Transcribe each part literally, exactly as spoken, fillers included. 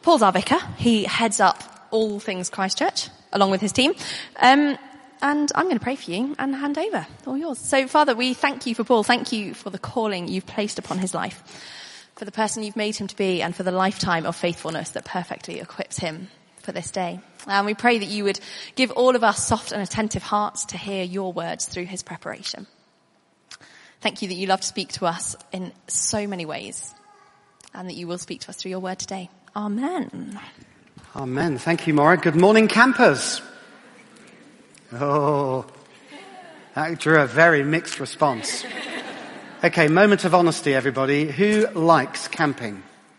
Paul's our vicar. He heads up all things Christchurch, along with his team. Um, and I'm going to pray for you and hand over. All yours. So, Father, we thank you for Paul. Thank you for the calling you've placed upon his life, for the person you've made him to be, and for the lifetime of faithfulness that perfectly equips him for this day. And we pray that you would give all of us soft and attentive hearts to hear your words through his preparation. Thank you that you love to speak to us in so many ways, and that you will speak to us through your word today. Amen. Amen. Thank you, Maura. Good morning, campers. Oh, that drew a very mixed response. Okay, moment of honesty, everybody. Who likes camping?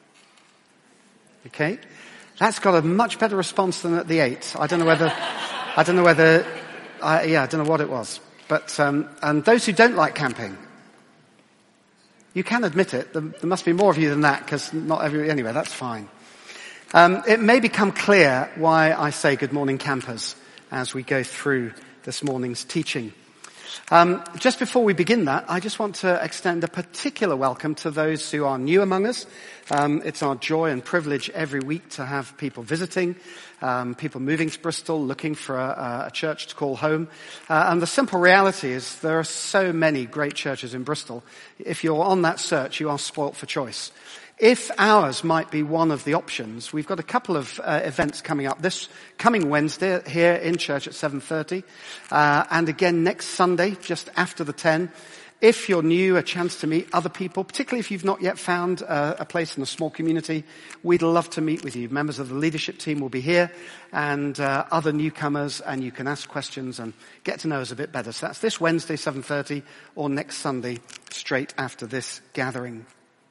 Okay. That's got a much better response than at the eight. I don't know whether, I don't know whether, uh, yeah, I don't know what it was. But, um, and those who don't like camping, you can admit it. There, there must be more of you than that, because not every, anyway, that's fine. Um, it may become clear why I say good morning, campers, as we go through this morning's teaching. Um, just before we begin that, I just want to extend a particular welcome to those who are new among us. Um, it's our joy and privilege every week to have people visiting, um, people moving to Bristol, looking for a, a church to call home. Uh, and the simple reality is there are so many great churches in Bristol. If you're on that search, you are spoilt for choice. If ours might be one of the options, we've got a couple of uh, events coming up. This coming Wednesday here in church at seven thirty, uh, and again next Sunday just after the ten. If you're new, a chance to meet other people, particularly if you've not yet found uh, a place in a small community, we'd love to meet with you. Members of the leadership team will be here, and uh, other newcomers, and you can ask questions and get to know us a bit better. So that's this Wednesday, seven thirty, or next Sunday, straight after this gathering.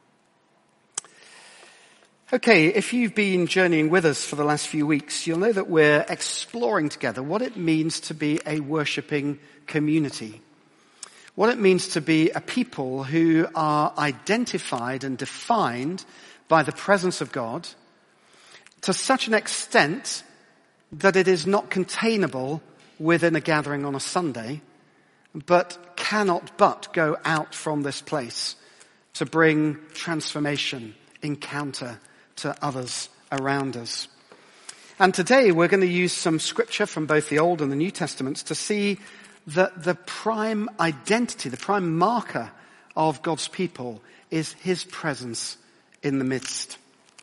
Okay, if you've been journeying with us for the last few weeks, you'll know that we're exploring together what it means to be a worshipping community. What it means to be a people who are identified and defined by the presence of God to such an extent that it is not containable within a gathering on a Sunday, but cannot but go out from this place to bring transformation, encounter to others around us. And today we're going to use some scripture from both the Old and the New Testaments to see that the prime identity, the prime marker of God's people is his presence in the midst.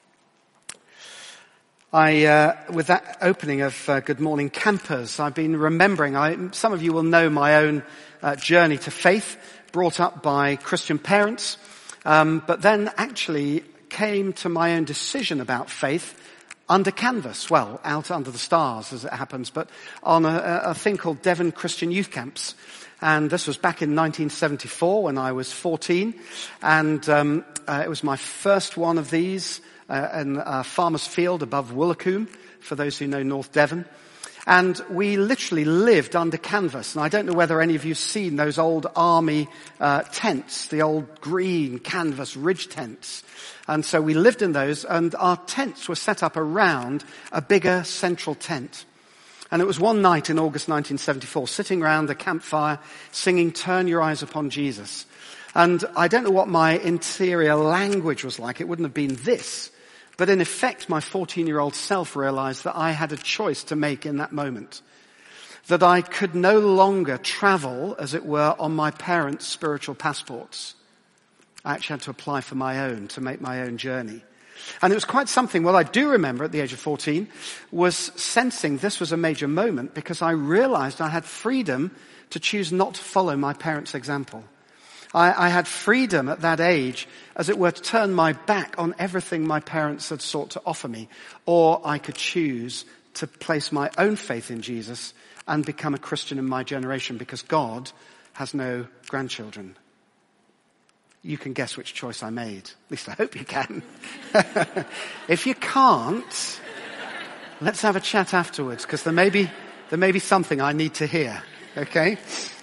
I, uh, with that opening of uh, Good Morning Campers, I've been remembering, I, some of you will know my own uh, journey to faith, brought up by Christian parents, um, but then actually came to my own decision about faith under canvas, well, out under the stars as it happens, but on a, a thing called Devon Christian Youth Camps. And this was back in nineteen seventy-four when I was fourteen. And um, uh, it was my first one of these uh, in a farmer's field above Woolacombe, for those who know North Devon. And we literally lived under canvas. And I don't know whether any of you have seen those old army uh, tents, the old green canvas ridge tents. And so we lived in those, and our tents were set up around a bigger central tent. And it was one night in August nineteen seventy-four, sitting around the campfire, singing Turn Your Eyes Upon Jesus. And I don't know what my interior language was like. It wouldn't have been this. But in effect, my fourteen-year-old self realized that I had a choice to make in that moment. That I could no longer travel, as it were, on my parents' spiritual passports. I actually had to apply for my own, to make my own journey. And it was quite something. What I do remember at the age of fourteen was sensing this was a major moment, because I realized I had freedom to choose not to follow my parents' example. I, I had freedom at that age, as it were, to turn my back on everything my parents had sought to offer me. Or I could choose to place my own faith in Jesus and become a Christian in my generation, because God has no grandchildren. You can guess which choice I made. At least I hope you can. If you can't, let's have a chat afterwards, because there may be, there may be something I need to hear. Okay?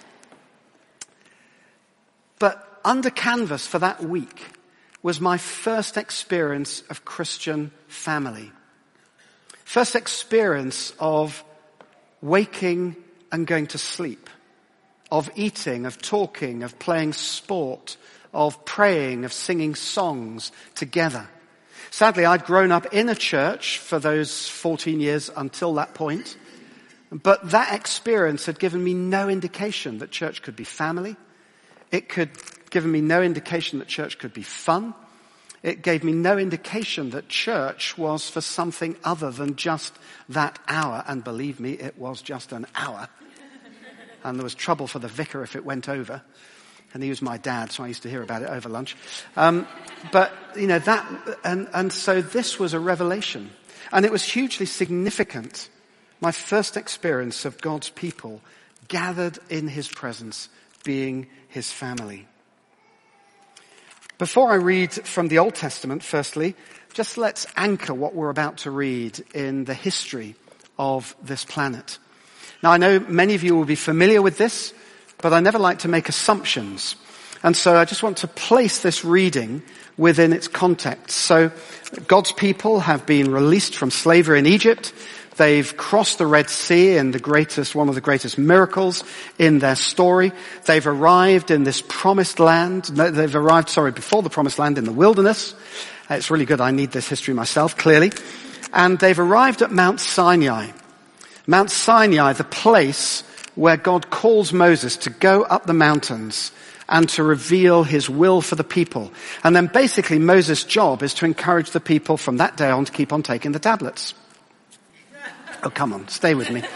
But under canvas for that week was my first experience of Christian family. First experience of waking and going to sleep, of eating, of talking, of playing sport, of praying, of singing songs together. Sadly, I'd grown up in a church for those fourteen years until that point, but that experience had given me no indication that church could be family. It could given me no indication that church could be fun. It gave me no indication that church was for something other than just that hour. And believe me, it was just an hour. And there was trouble for the vicar if it went over. And he was my dad, so I used to hear about it over lunch. Um, but, you know, that, and, and so this was a revelation. And it was hugely significant. My first experience of God's people gathered in his presence, being his family. Before I read from the Old Testament, firstly, just let's anchor what we're about to read in the history of this planet. Now, I know many of you will be familiar with this, but I never like to make assumptions. And so I just want to place this reading within its context. So God's people have been released from slavery in Egypt. They've crossed the Red Sea in the greatest, one of the greatest miracles in their story. They've arrived in this promised land. No, they've arrived, sorry, before the promised land in the wilderness. It's really good. I need this history myself, clearly. And they've arrived at Mount Sinai. Mount Sinai, the place where God calls Moses to go up the mountains and to reveal his will for the people. And then basically Moses' job is to encourage the people from that day on to keep on taking the tablets. Oh, come on, stay with me.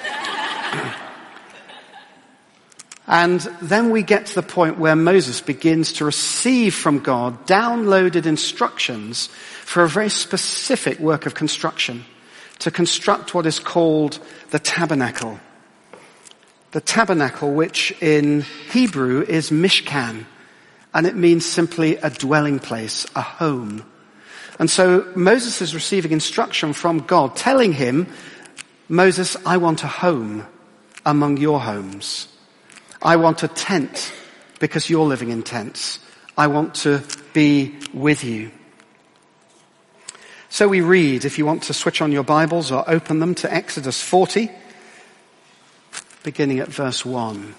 And then we get to the point where Moses begins to receive from God downloaded instructions for a very specific work of construction, to construct what is called the tabernacle. The tabernacle, which in Hebrew is Mishkan, and it means simply a dwelling place, a home. And so Moses is receiving instruction from God, telling him, Moses, I want a home among your homes. I want a tent because you're living in tents. I want to be with you. So we read, if you want to switch on your Bibles or open them to Exodus forty, beginning at verse one.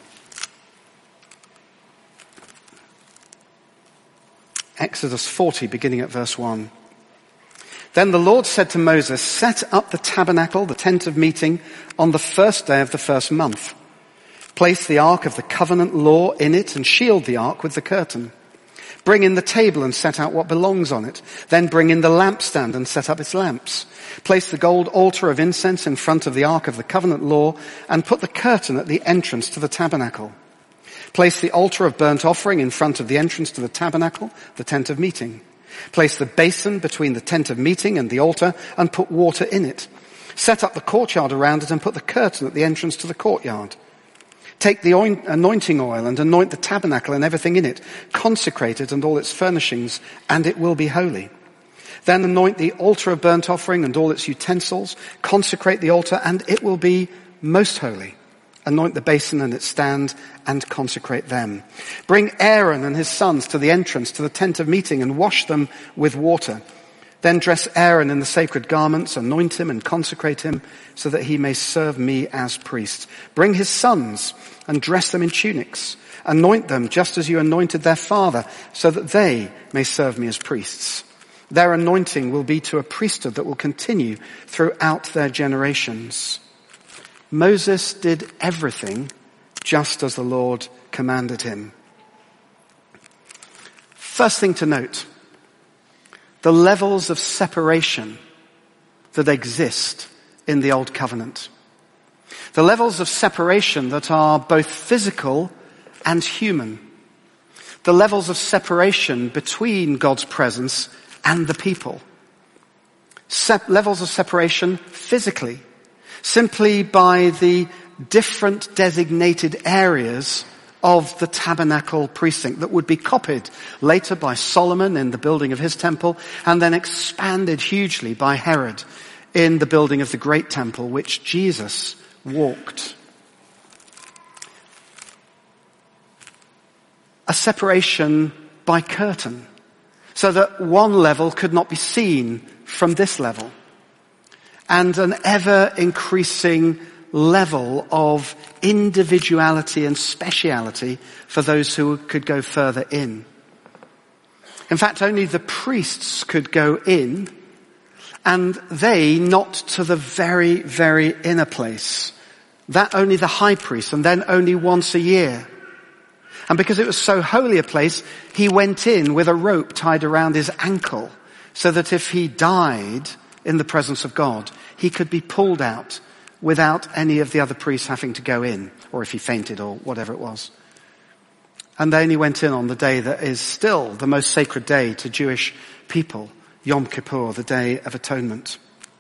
Exodus forty, beginning at verse one. Then the Lord said to Moses, set up the tabernacle, the tent of meeting, on the first day of the first month. Place the ark of the covenant law in it and shield the ark with the curtain. Bring in the table and set out what belongs on it. Then bring in the lampstand and set up its lamps. Place the gold altar of incense in front of the ark of the covenant law and put the curtain at the entrance to the tabernacle. Place the altar of burnt offering in front of the entrance to the tabernacle, the tent of meeting. Place the basin between the tent of meeting and the altar and put water in it. Set up the courtyard around it and put the curtain at the entrance to the courtyard. Take the anointing oil and anoint the tabernacle and everything in it. Consecrate it and all its furnishings, and it will be holy. Then anoint the altar of burnt offering and all its utensils. Consecrate the altar, and it will be most holy. Anoint the basin and its stand, and consecrate them. Bring Aaron and his sons to the entrance to the tent of meeting and wash them with water. Then dress Aaron in the sacred garments, anoint him and consecrate him so that he may serve me as priest. Bring his sons and dress them in tunics. Anoint them just as you anointed their father so that they may serve me as priests. Their anointing will be to a priesthood that will continue throughout their generations. Moses did everything just as the Lord commanded him. First thing to note, the levels of separation that exist in the Old Covenant. The levels of separation that are both physical and human. The levels of separation between God's presence and the people. Se- levels of separation physically, simply by the different designated areas of the tabernacle precinct that would be copied later by Solomon in the building of his temple and then expanded hugely by Herod in the building of the great temple which Jesus walked. A separation by curtain so that one level could not be seen from this level, and an ever increasing level of individuality and speciality for those who could go further in. In fact, only the priests could go in And they not to the very, very inner place. That only the high priest, and then only once a year. And because it was so holy a place, he went in with a rope tied around his ankle, so that if he died in the presence of God, he could be pulled out without any of the other priests having to go in, or if he fainted or whatever it was. And they only went in on the day that is still the most sacred day to Jewish people, Yom Kippur, the Day of Atonement.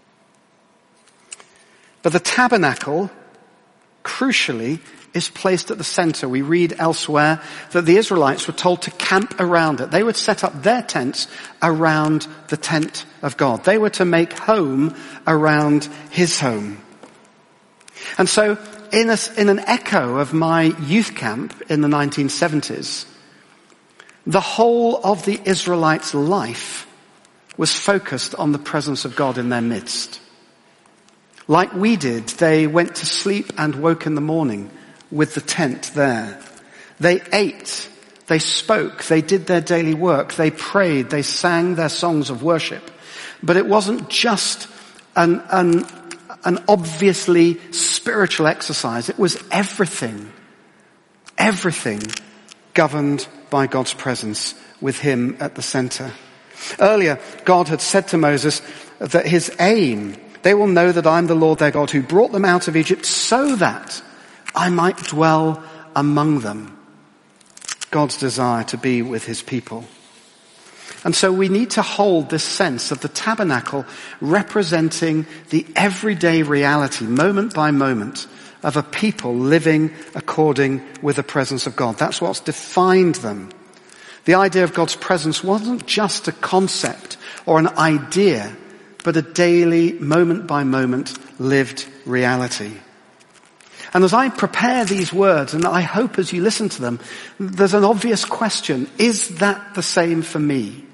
But the tabernacle, crucially, is placed at the center. We read elsewhere that the Israelites were told to camp around it. They would set up their tents around the tent of God. They were to make home around his home. And so, in, a, in an echo of my youth camp in the nineteen seventies, the whole of the Israelites' life was focused on the presence of God in their midst. Like we did, they went to sleep and woke in the morning with the tent there. They ate, they spoke, they did their daily work, they prayed, they sang their songs of worship. But it wasn't just an, an, an obviously spiritual exercise. It was everything, everything governed by God's presence with him at the center. Earlier, God had said to Moses that his aim, they will know that I'm the Lord their God who brought them out of Egypt so that I might dwell among them. God's desire to be with his people. And so we need to hold this sense of the tabernacle representing the everyday reality, moment by moment, of a people living according with the presence of God. That's what's defined them. The idea of God's presence wasn't just a concept or an idea, but a daily, moment by moment, lived reality. And as I prepare these words, and I hope as you listen to them, there's an obvious question. Is that the same for me?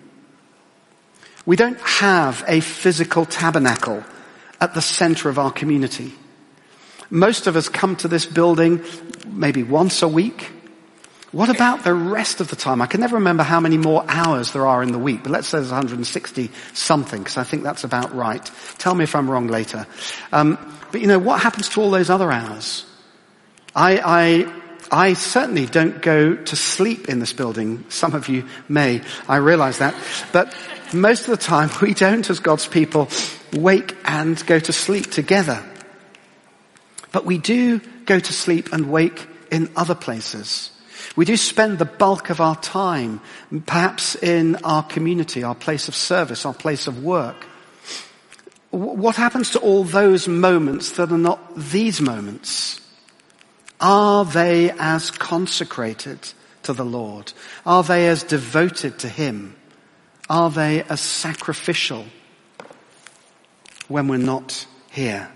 We don't have a physical tabernacle at the center of our community. Most of us come to this building maybe once a week. What about the rest of the time? I can never remember how many more hours there are in the week, but let's say there's one hundred sixty something, because I think that's about right. Tell me if I'm wrong later. Um, but you know, what happens to all those other hours? I, I, I certainly don't go to sleep in this building. Some of you may. I realize that. But most of the time, we don't, as God's people, wake and go to sleep together. But we do go to sleep and wake in other places. We do spend the bulk of our time, perhaps in our community, our place of service, our place of work. What happens to all those moments that are not these moments? Are they as consecrated to the Lord? Are they as devoted to him? Are they as sacrificial when we're not here?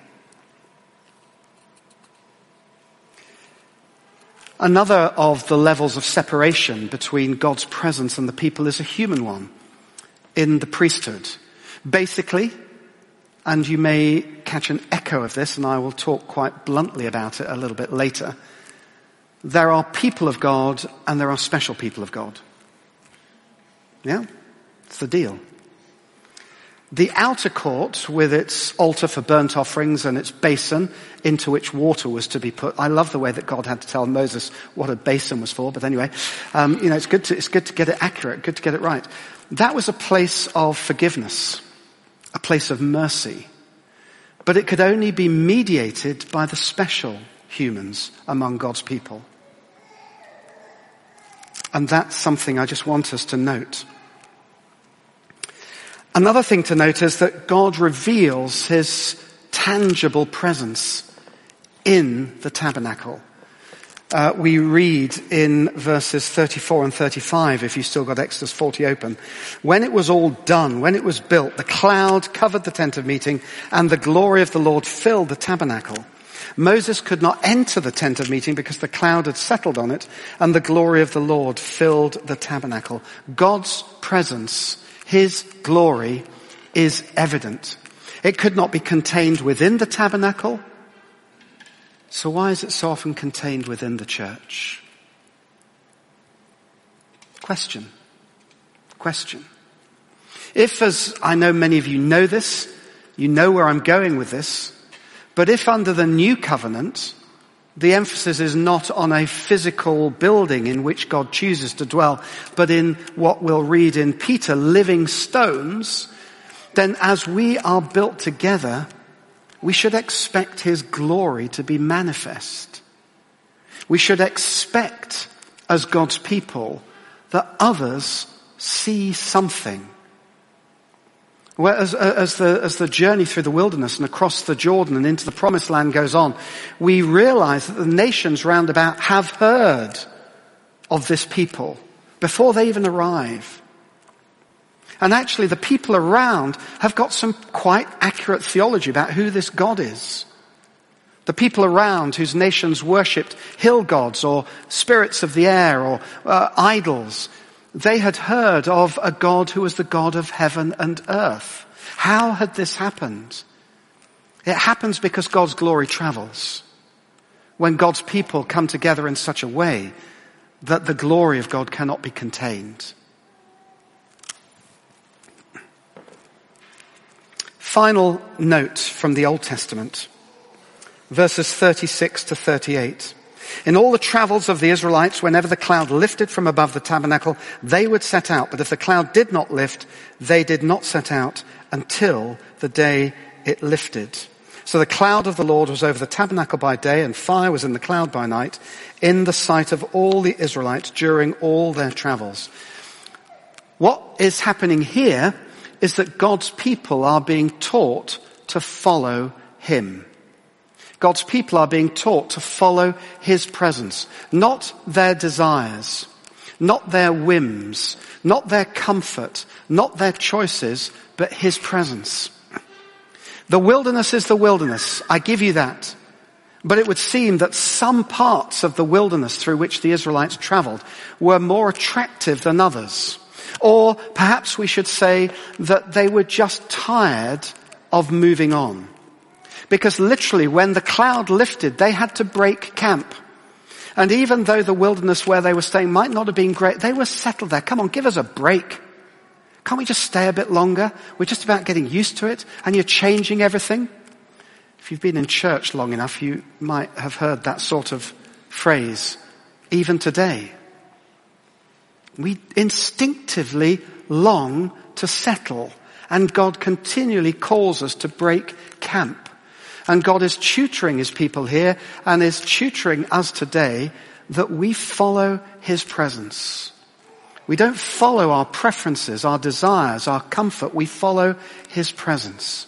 Another of the levels of separation between God's presence and the people is a human one in the priesthood. Basically, and you may catch an echo of this, and I will talk quite bluntly about it a little bit later, there are people of God and there are special people of God. Yeah? It's the deal. The outer court, with its altar for burnt offerings and its basin into which water was to be put. I love the way that God had to tell Moses what a basin was for, but anyway, um, you know, it's good to, it's good to get it accurate, good to get it right. That was a place of forgiveness, a place of mercy. But it could only be mediated by the special humans among God's people. And that's something I just want us to note. Another thing to note is that God reveals his tangible presence in the tabernacle. Uh, we read in verses thirty-four and thirty-five, if you've still got Exodus forty open, when it was all done, when it was built, the cloud covered the tent of meeting and the glory of the Lord filled the tabernacle. Moses could not enter the tent of meeting because the cloud had settled on it and the glory of the Lord filled the tabernacle. God's presence, his glory, is evident. It could not be contained within the tabernacle. So why is it so often contained within the church? Question. Question. If, as I know many of you know this, You know where I'm going with this. But if under the new covenant, the emphasis is not on a physical building in which God chooses to dwell, but in what we'll read in Peter, living stones, then as we are built together, we should expect his glory to be manifest. We should expect, as God's people, that others see something. Well, as, as, the, as the journey through the wilderness and across the Jordan and into the promised land goes on, we realize that the nations round about have heard of this people before they even arrive. And actually the people around have got some quite accurate theology about who this God is. The people around whose nations worshipped hill gods or spirits of the air or uh, idols, they had heard of a God who was the God of heaven and earth. How had this happened? It happens because God's glory travels. When God's people come together in such a way that the glory of God cannot be contained. Final note from the Old Testament, verses thirty-six to thirty-eight. In all the travels of the Israelites, whenever the cloud lifted from above the tabernacle, they would set out. But if the cloud did not lift, they did not set out until the day it lifted. So the cloud of the Lord was over the tabernacle by day, and fire was in the cloud by night, in the sight of all the Israelites during all their travels. What is happening here is that God's people are being taught to follow him. God's people are being taught to follow his presence, not their desires, not their whims, not their comfort, not their choices, but his presence. The wilderness is the wilderness. I give you that. But it would seem that some parts of the wilderness through which the Israelites traveled were more attractive than others. Or perhaps we should say that they were just tired of moving on. Because literally when the cloud lifted, they had to break camp. And even though the wilderness where they were staying might not have been great, they were settled there. Come on, give us a break. Can't we just stay a bit longer? We're just about getting used to it, and you're changing everything. If you've been in church long enough, you might have heard that sort of phrase, even today. We instinctively long to settle, and God continually calls us to break camp. And God is tutoring his people here and is tutoring us today that we follow his presence. We don't follow our preferences, our desires, our comfort. We follow his presence.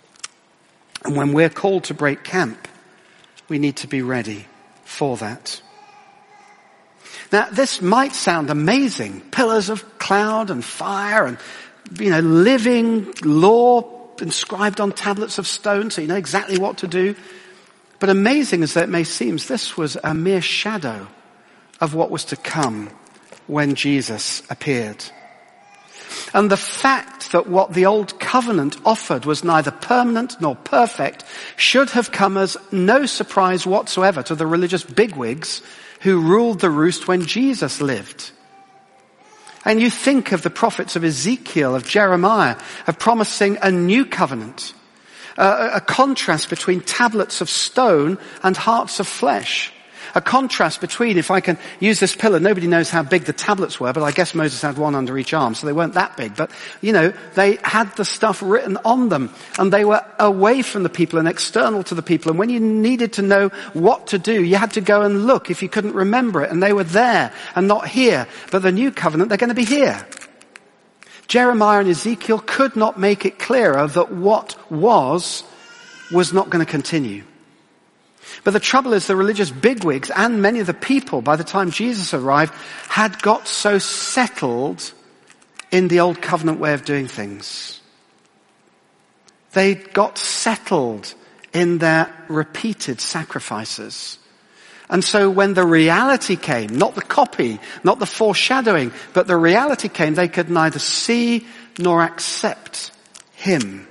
And when we're called to break camp, we need to be ready for that. Now, this might sound amazing. Pillars of cloud and fire and, you know, living law inscribed on tablets of stone, so you know exactly what to do. But amazing as that may seem, this was a mere shadow of what was to come when Jesus appeared. And the fact that what the old covenant offered was neither permanent nor perfect should have come as no surprise whatsoever to the religious bigwigs who ruled the roost when Jesus lived. And you think of the prophets of Ezekiel, of Jeremiah, of promising a new covenant, uh, a contrast between tablets of stone and hearts of flesh. A contrast between, if I can use this pillar, nobody knows how big the tablets were, but I guess Moses had one under each arm, so they weren't that big. But, you know, they had the stuff written on them, and they were away from the people and external to the people. And when you needed to know what to do, you had to go and look if you couldn't remember it. And they were there and not here. But the new covenant, they're going to be here. Jeremiah and Ezekiel could not make it clearer that what was, was not going to continue. But the trouble is the religious bigwigs and many of the people, by the time Jesus arrived, had got so settled in the old covenant way of doing things. They got settled in their repeated sacrifices. And so when the reality came, not the copy, not the foreshadowing, but the reality came, they could neither see nor accept him.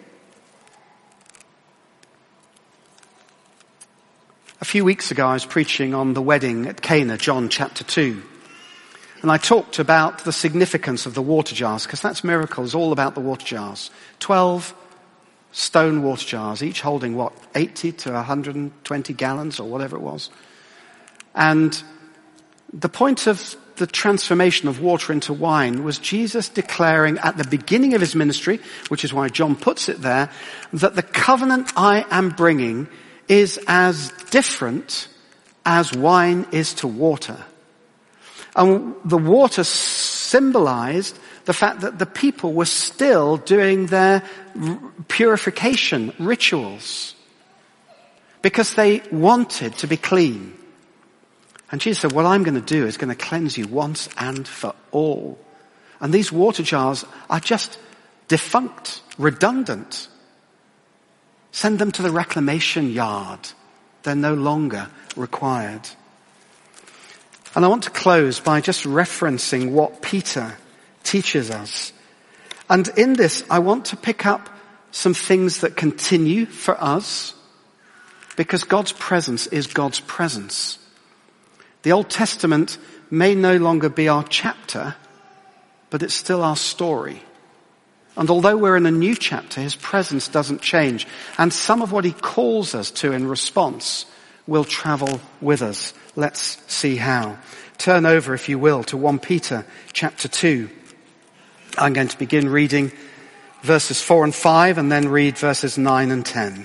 A few weeks ago I was preaching on the wedding at Cana, John chapter two. And I talked about the significance of the water jars, because that's miracles, all about the water jars. Twelve stone water jars, each holding what, eighty to one hundred twenty gallons or whatever it was. And the point of the transformation of water into wine was Jesus declaring at the beginning of his ministry, which is why John puts it there, that the covenant I am bringing is as different as wine is to water. And the water symbolized the fact that the people were still doing their purification rituals because they wanted to be clean. And Jesus said, what I'm going to do is going to cleanse you once and for all. And these water jars are just defunct, redundant. Send them to the reclamation yard. They're no longer required. And I want to close by just referencing what Peter teaches us. And in this, I want to pick up some things that continue for us, because God's presence is God's presence. The Old Testament may no longer be our chapter, but it's still our story. And although we're in a new chapter, his presence doesn't change. And some of what he calls us to in response will travel with us. Let's see how. Turn over, if you will, to First Peter chapter two. I'm going to begin reading verses four and five and then read verses nine and ten.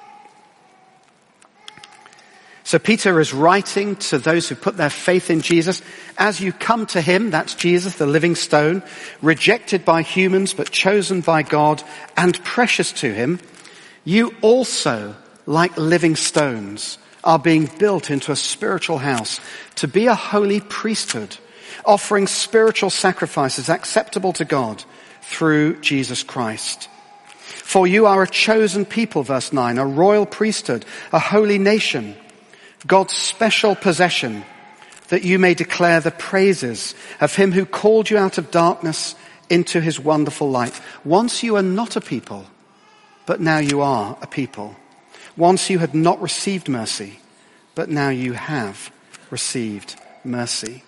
So Peter is writing to those who put their faith in Jesus. As you come to him, that's Jesus, the living stone, rejected by humans but chosen by God and precious to him, you also, like living stones, are being built into a spiritual house to be a holy priesthood, offering spiritual sacrifices acceptable to God through Jesus Christ. For you are a chosen people, verse nine, a royal priesthood, a holy nation, God's special possession, that you may declare the praises of him who called you out of darkness into his wonderful light. Once you were not a people, but now you are a people. Once you had not received mercy, but now you have received mercy.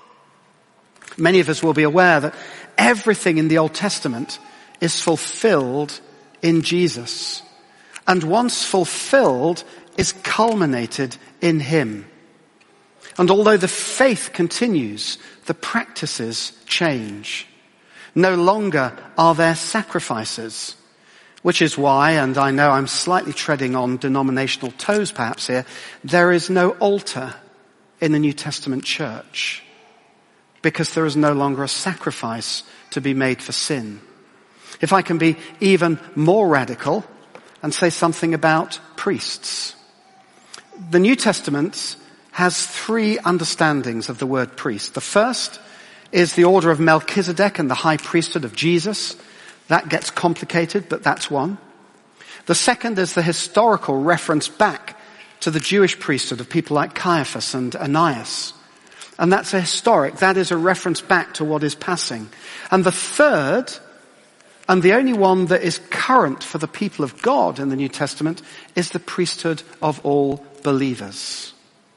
Many of us will be aware that everything in the Old Testament is fulfilled in Jesus. And once fulfilled, is culminated in him. And although the faith continues, the practices change. No longer are there sacrifices, which is why, and I know I'm slightly treading on denominational toes perhaps here, there is no altar in the New Testament church, because there is no longer a sacrifice to be made for sin. If I can be even more radical and say something about priests. The New Testament has three understandings of the word priest. The first is the order of Melchizedek and the high priesthood of Jesus. That gets complicated, but that's one. The second is the historical reference back to the Jewish priesthood of people like Caiaphas and Ananias. And that's a historic, that is a reference back to what is passing. And the third, and the only one that is current for the people of God in the New Testament, is the priesthood of all believers.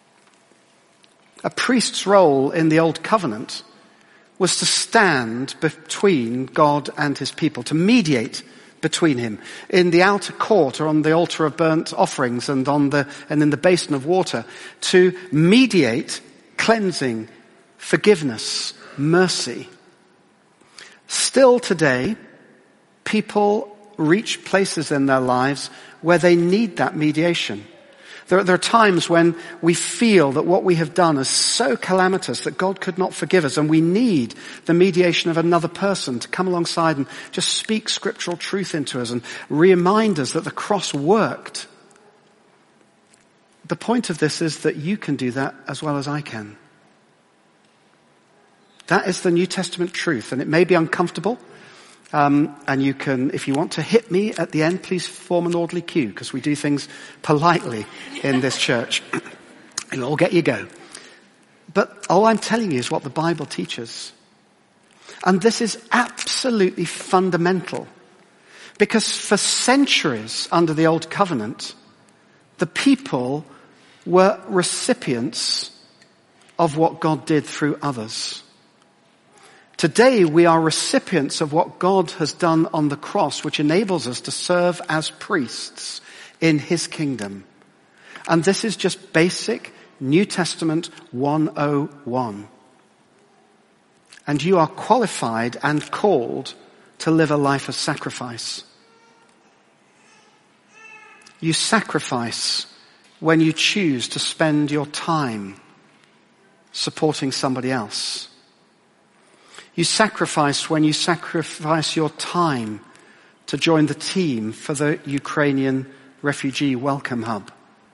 A priest's role in the Old Covenant was to stand between God and his people, to mediate between him. In the outer court or on the altar of burnt offerings and on the and in the basin of water, to mediate cleansing, forgiveness, mercy. Still today, people reach places in their lives where they need that mediation. There, there are times when we feel that what we have done is so calamitous that God could not forgive us, and we need the mediation of another person to come alongside and just speak scriptural truth into us and remind us that the cross worked. The point of this is that you can do that as well as I can. That is the New Testament truth, and it may be uncomfortable. Um, and you can, if you want to hit me at the end, please form an orderly queue, because we do things politely in this church. It'll all get you go. But all I'm telling you is what the Bible teaches. And this is absolutely fundamental, because for centuries under the Old Covenant, the people were recipients of what God did through others. Today we are recipients of what God has done on the cross, which enables us to serve as priests in his kingdom. And this is just basic New Testament one oh one. And you are qualified and called to live a life of sacrifice. You sacrifice when you choose to spend your time supporting somebody else. You sacrifice when you sacrifice your time to join the team for the Ukrainian refugee welcome hub.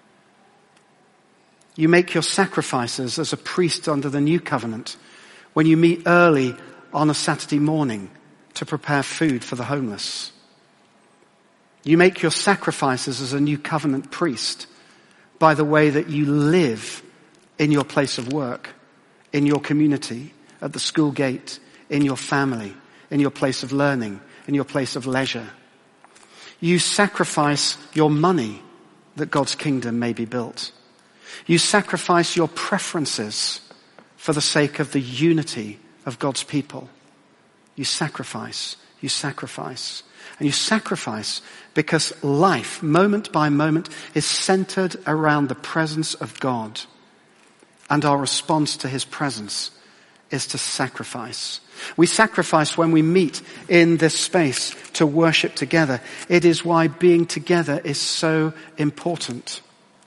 You make your sacrifices as a priest under the new covenant when you meet early on a Saturday morning to prepare food for the homeless. You make your sacrifices as a new covenant priest by the way that you live in your place of work, in your community, at the school gate, in your family, in your place of learning, in your place of leisure. You sacrifice your money that God's kingdom may be built. You sacrifice your preferences for the sake of the unity of God's people. You sacrifice, you sacrifice. And you sacrifice because life, moment by moment, is centered around the presence of God. And our response to his presence is to sacrifice. We sacrifice when we meet in this space to worship together. It is why being together is so important.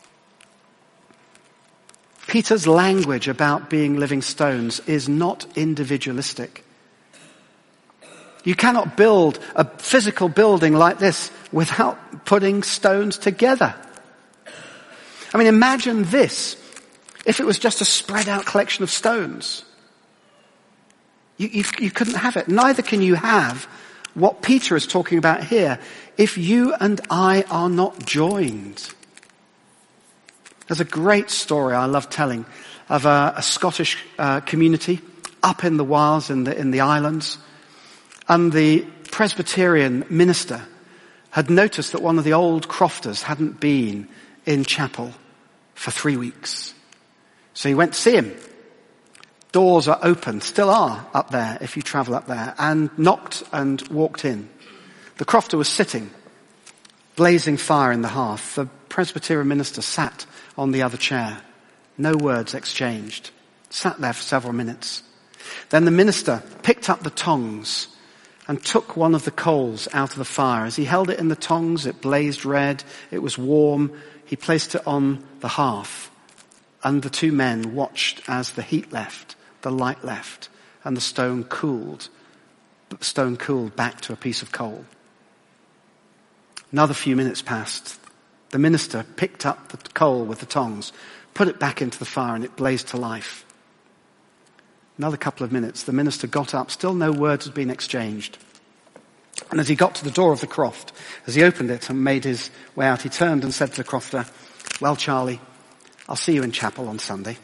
Peter's language about being living stones is not individualistic. You cannot build a physical building like this without putting stones together. I mean, imagine this if it was just a spread out collection of stones. You, you, you couldn't have it. Neither can you have what Peter is talking about here if you and I are not joined. There's a great story I love telling of a, a Scottish uh, community up in the wilds in the, in the islands. And the Presbyterian minister had noticed that one of the old crofters hadn't been in chapel for three weeks. So he went to see him. Doors are open, still are up there if you travel up there, and knocked and walked in. The crofter was sitting, blazing fire in the hearth. The Presbyterian minister sat on the other chair. No words exchanged. Sat there for several minutes. Then the minister picked up the tongs and took one of the coals out of the fire. As he held it in the tongs, it blazed red. It was warm. He placed it on the hearth. And the two men watched as the heat left, the light left, and the stone cooled. But the stone cooled back to a piece of coal. Another few minutes passed. The minister picked up the coal with the tongs, put it back into the fire, and it blazed to life. Another couple of minutes, the minister got up. Still no words had been exchanged. And as he got to the door of the croft, as he opened it and made his way out, he turned and said to the crofter, "Well, Charlie, I'll see you in chapel on Sunday."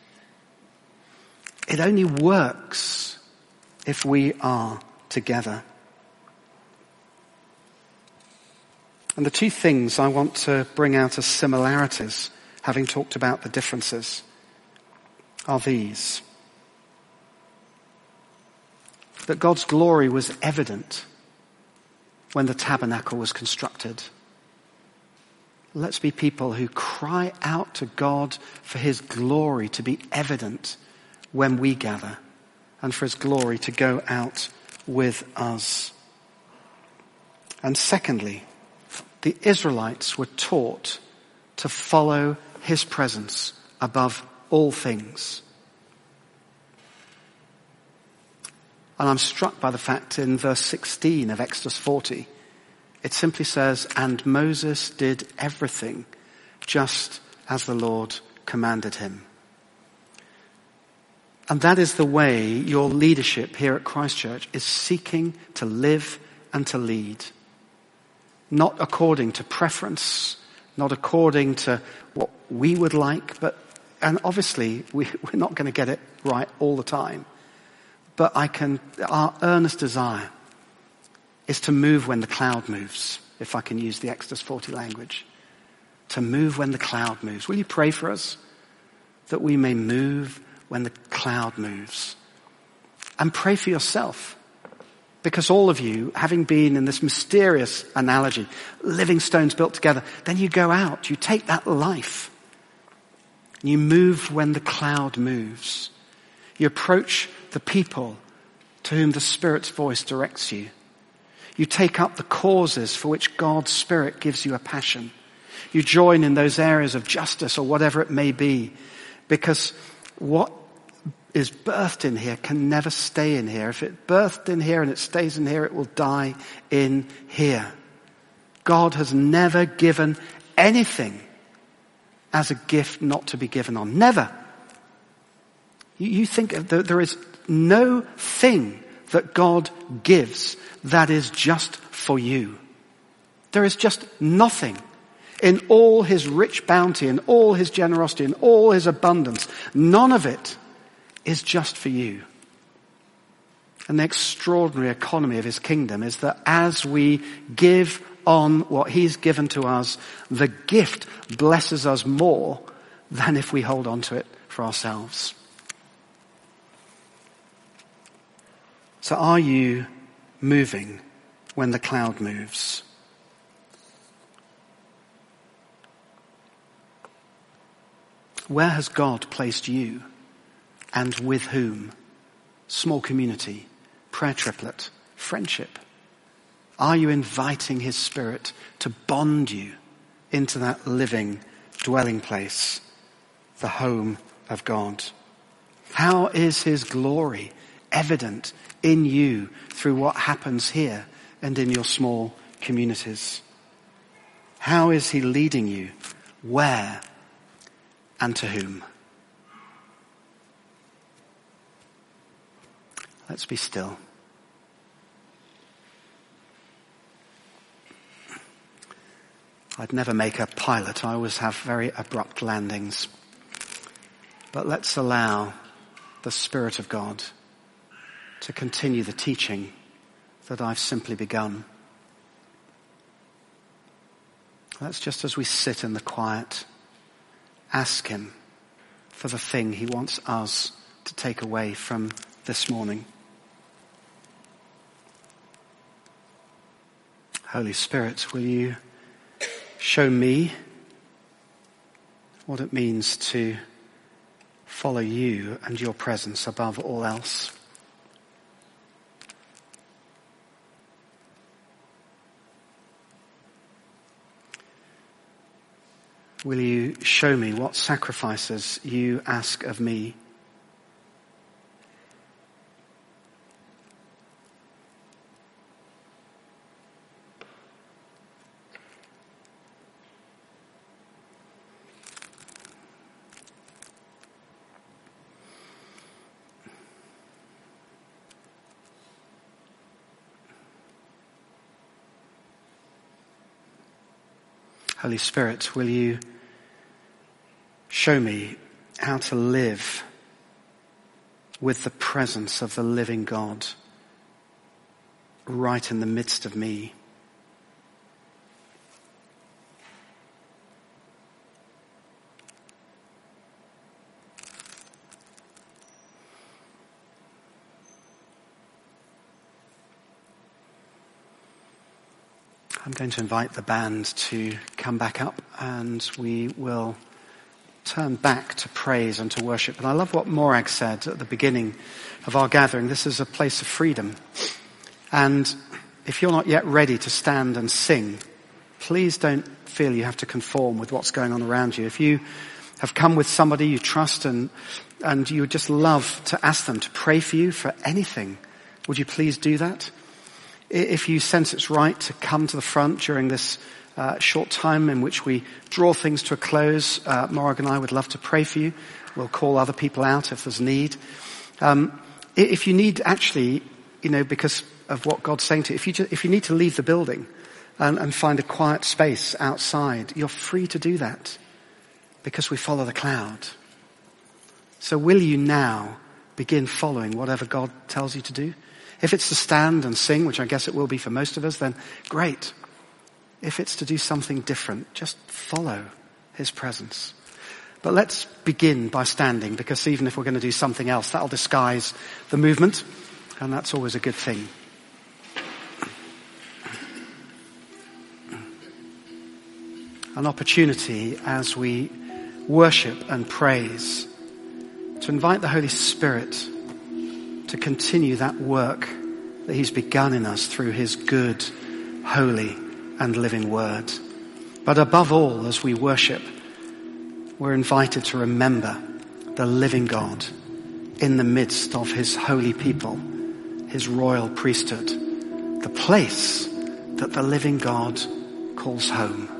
It only works if we are together. And the two things I want to bring out as similarities, having talked about the differences, are these. That God's glory was evident when the tabernacle was constructed. Let's be people who cry out to God for his glory to be evident when we gather, and for his glory to go out with us. And secondly, the Israelites were taught to follow his presence above all things. And I'm struck by the fact in verse sixteen of Exodus forty, it simply says, "And Moses did everything just as the Lord commanded him." And that is the way your leadership here at Christchurch is seeking to live and to lead. Not according to preference, not according to what we would like, but, and obviously we, we're not going to get it right all the time. But I can, our earnest desire is to move when the cloud moves, if I can use the Exodus forty language. To move when the cloud moves. Will you pray for us that we may move when the cloud moves? and pray for yourself. Because all of you, having been in this mysterious analogy, living stones built together, then you go out, you take that life. You move when the cloud moves. You approach the people to whom the Spirit's voice directs you. You take up the causes for which God's Spirit gives you a passion. You join in those areas of justice or whatever it may be, because what is birthed in here can never stay in here. If it birthed in here and it stays in here, it will die in here. God has never given anything as a gift not to be given on. Never. You, you think that there is no thing that God gives that is just for you. There is just nothing in all his rich bounty and all his generosity and all his abundance. None of it is just for you. And the extraordinary economy of his kingdom is that as we give on what he's given to us, the gift blesses us more than if we hold on to it for ourselves. So are you moving when the cloud moves? Where has God placed you, and with whom? Small community, prayer triplet, friendship. Are you inviting his Spirit to bond you into that living dwelling place, the home of God? How is his glory evident in you through what happens here and in your small communities? How is he leading you? Where and to whom? Let's be still. I'd never make a pilot. I always have very abrupt landings. But let's allow the Spirit of God to continue the teaching that I've simply begun. Let's just, as we sit in the quiet, ask him for the thing he wants us to take away from this morning. Holy Spirit, will you show me what it means to follow you and your presence above all else? Will you show me what sacrifices you ask of me? Holy Spirit, will you show me how to live with the presence of the living God right in the midst of me? I'm going to invite the band to come back up, and we will turn back to praise and to worship. And I love what Morag said at the beginning of our gathering. This is a place of freedom. And if you're not yet ready to stand and sing, please don't feel you have to conform with what's going on around you. If you have come with somebody you trust and and you would just love to ask them to pray for you for anything, would you please do that? If you sense it's right to come to the front during this uh, short time in which we draw things to a close, uh, Morag and I would love to pray for you. We'll call other people out if there's need. Um, if you need actually, you know, because of what God's saying to you, if you, just, if you need to leave the building and, and find a quiet space outside, you're free to do that because we follow the cloud. So will you now begin following whatever God tells you to do? If it's to stand and sing, which I guess it will be for most of us, then great. If it's to do something different, just follow his presence. But let's begin by standing, because even if we're going to do something else, that'll disguise the movement. And that's always a good thing. An opportunity as we worship and praise to invite the Holy Spirit to continue that work that he's begun in us through his good, holy, and living word. But above all, as we worship, we're invited to remember the living God in the midst of his holy people, his royal priesthood, the place that the living God calls home.